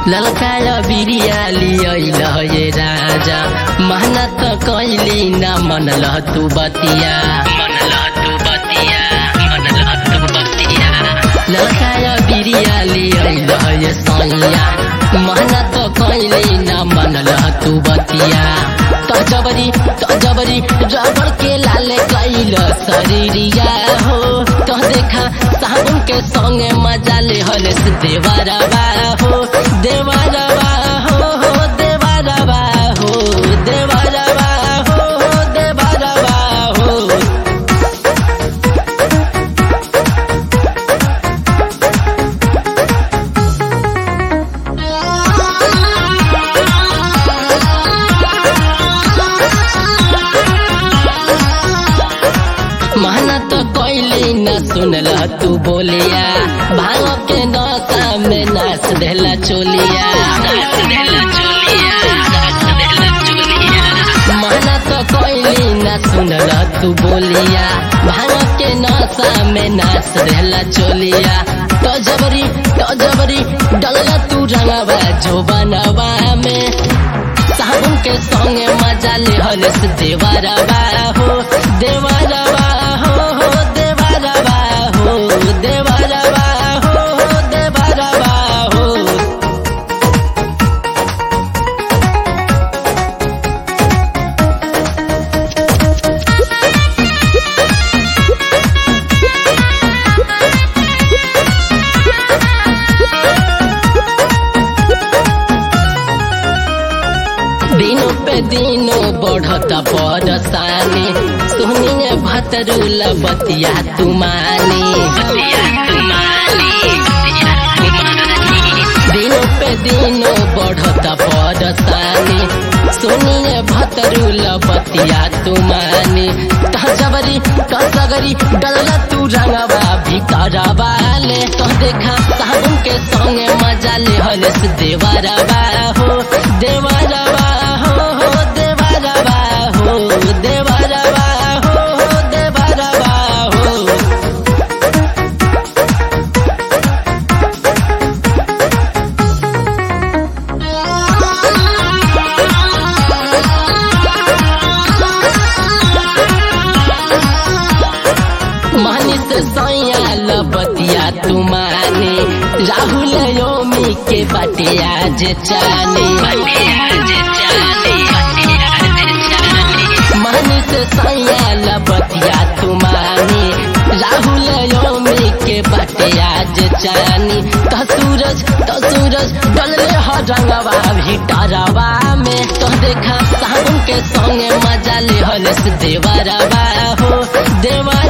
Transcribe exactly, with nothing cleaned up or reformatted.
ललकाया बिरिया लियल ये राजा महना त कैली न मनल तू बतिया मनल तू बतिया मनल तू बतिया ललकाया बिरिया लियल ये सैया महना त कैली न मनल तू बतिया त जबरी त जबरी रबड़ के लाले कैल शरीरिया हो तो देखा साबुन के संगे मजा ले हले से देवरवा हो देवरवा हो हो देवरवा हो देवरवा हो हो देवरवा हो महना तो कोइली न सुनला तू बोलिया भांग के नशा में नाच देला चोलिया नाच देला चोलिया नाच देला चोलिया महना तो कोइली न सुनला तू बोलिया भांग के नशा में नाच देला चोलिया तो जबरी तो जबरी डलला तू रंगवा जो बनवा में साबुन के संगे मजा ले हले से देवरवा हो देवरवा हो हो देवरवा हो देवरवा हो हो देवरवा हो दिनों पे दिनों बढ़ता परेशानी सुनिए भतरुल बतिया तुमानी बतिया तुमानी बतिया तुमानी दिनों पे दिनों बढ़ता परेशानी सुनिए भतरुल बतिया तुमानी तजबरी कसगरी डलला तू रंगवा भीतरवा ले तो देखा साबुन के संगे मजा ले हले से देवरवा हो देवरवा हो हो देवरवा हो देवरवा हो हो देवरवा हो मानिस सैया लबतिया तुमाने राहुल योमी के बटिया जे चाने मानिस सैया लबतिया तुमाने राहुल योमी के बटिया जे चानी तो सूरज तो सूरज डलले ह रंगवा भीतरवा में तो देखा साबुन के संगे मजा ले हले से देवरवा हो देवरवा